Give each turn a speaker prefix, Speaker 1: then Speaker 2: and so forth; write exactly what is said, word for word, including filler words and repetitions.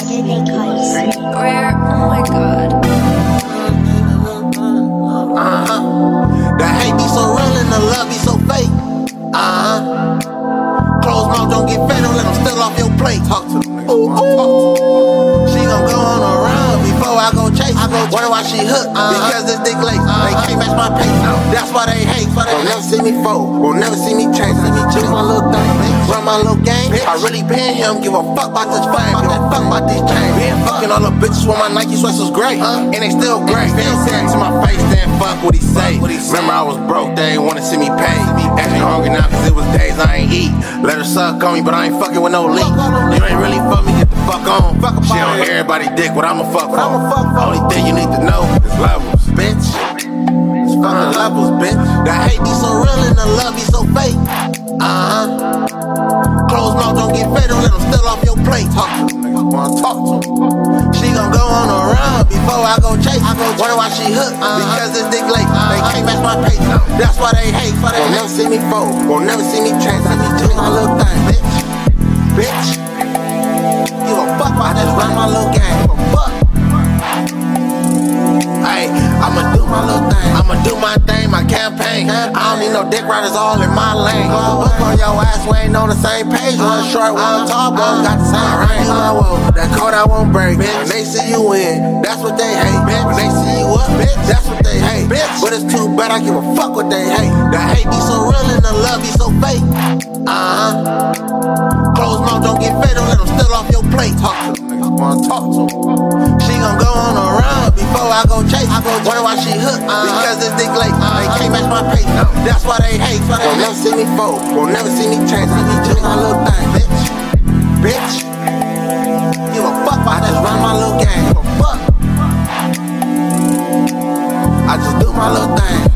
Speaker 1: Rare, oh my god.
Speaker 2: Uh-huh. The hate be so real and the love be so fake. Uh-huh. Closed mouth don't get fed, don't let them steal off your plate. Talk to them, nigga. Ooh, ooh. She gon' go on a run before I go chase. I go wonder why she hooked, uh-huh. Because this dick lace. Uh-huh. They can't match my pace. No. That's why they hate. Why they won't never see me fold, won't never see me change. See me do my little thing, bitch. Run my little game. Bitch. I really been him, give a fuck about this fame. Give a fuck about these chains. Been fucking all the bitches with my Nike sweats was great, uh-huh. And they still great. Still saying to my face, then fuck what he say. What he Remember I was broke, they ain't wanna see me pay. Acting hungry now cause it was days I ain't eat. Let her suck on me, but I ain't fucking with no leak. You ain't really fuck me, get the fuck on. She don't hear everybody dick, what I'ma fuck for. Only thing you need to know is levels, bitch. It's fucking levels, bitch. The hate be so real and the love be so fake. Uh-huh. Closed mouth don't get fed, don't let them steal off your plate. Talk to them, niggas wanna talk to them. She gon' go on a run before I go chase. I go wonder why she hooked, uh-huh. Because this dick late. Uh-huh. They can't match my pace. No. That's why they hate. Why they won't never see me fold, won't never see me change. See me do my little thing, bitch. Bitch. Give a fuck about this, run my little game. Give a fuck. Hey, I'ma do my little thing. I'ma do my thing, my campaign. I don't need no dick riders all in my lane. Look on your ass, we ain't on the same page. One short, one tall, both got the same range. Do my woe, that code I won't break. When they see you win, that's what they hate. When they see you up, that's what they hate. But it's too bad, I give a fuck what they hate. The hate be so real and the love be so fake. Uh-huh. Closed mouth don't get fed, don't let them steal off your plate. Talk to them, niggas wanna talk to them. She gon' go on a run before I go chase. I go wonder why she hooked, uh-huh. Because this dick late. Uh-huh. They can't match my pace. No. That's why they hate. Why they won't never see me fold, won't never see me change. See me do my little thing, bitch. Bitch. Give a fuck about this, run my little game. Give a fuck. I just do my little thing.